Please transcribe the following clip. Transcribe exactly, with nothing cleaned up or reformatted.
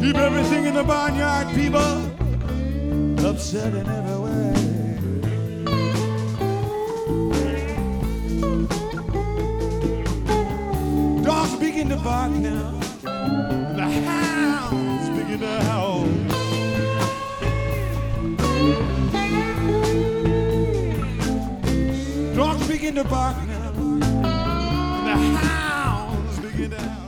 Keep everything in the barnyard, people, upset in every way. Dogs begin to bark now, and the hounds begin to howl. Dogs begin to bark now, and the hounds begin to howl.